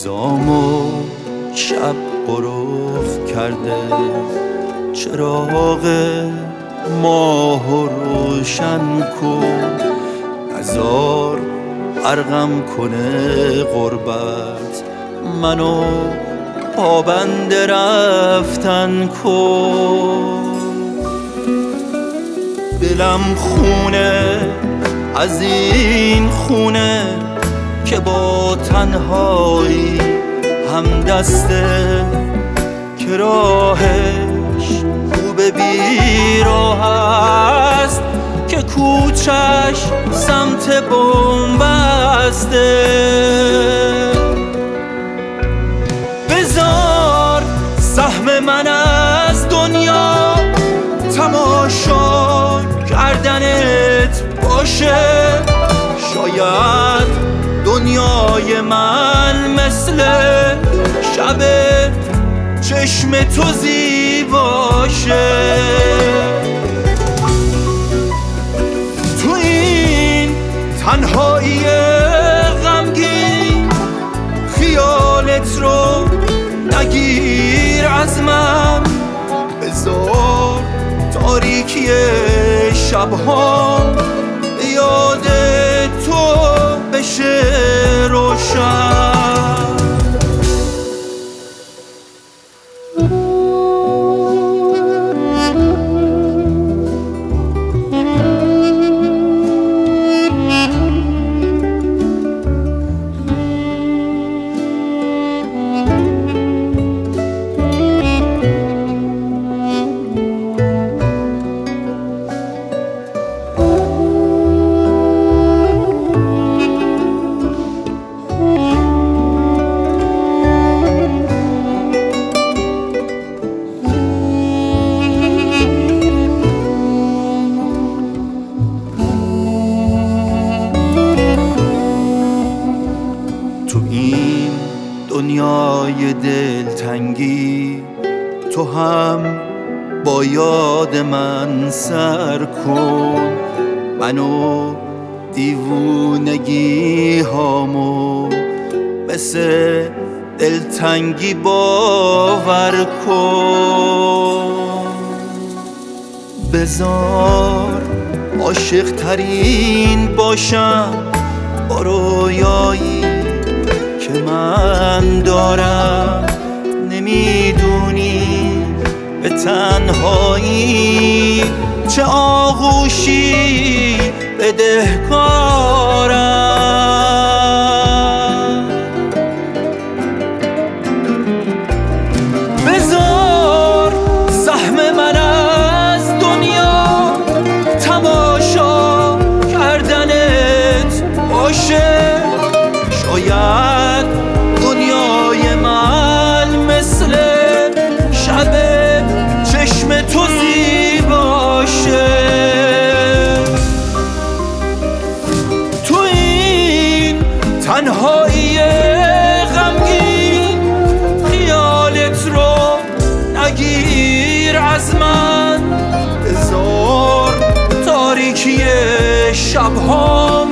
روزامو شب قرف کرده، چراغ ماهو روشن کن، نزار غرقم کنه غربت، منو پابند رفتن کن. دلم خونه از این خونه که با تنهایی هم دسته، که راهش خوب بیراه است، که کوچش سمت بنبسته. بذار سهم من از دنیا تماشا کردنت باشه، شاید دنیای من مثل شب چشم تو زیباشه. تو این تنهایی غمگین خیالت رو نگیر از من، بذار تاریکی شبها به یاد تو بشه روشن. تو این دنیای دلتنگی تو هم با یاد من سر کن، منو دیوونگی هامو مثل دلتنگی باور کن. بذار عاشق ترین باشم با رویایی که من دارم، نمیدونی به تنهایی چه آغوشی بدهکارم. بذار سهم من از دنیا تماشا کردنت باشه، شاید دنیای من مثل شب چشم تو زیباشه. تو این تنهایی غمگین خیالت رو نگیر از من، بذار تاریکی شبها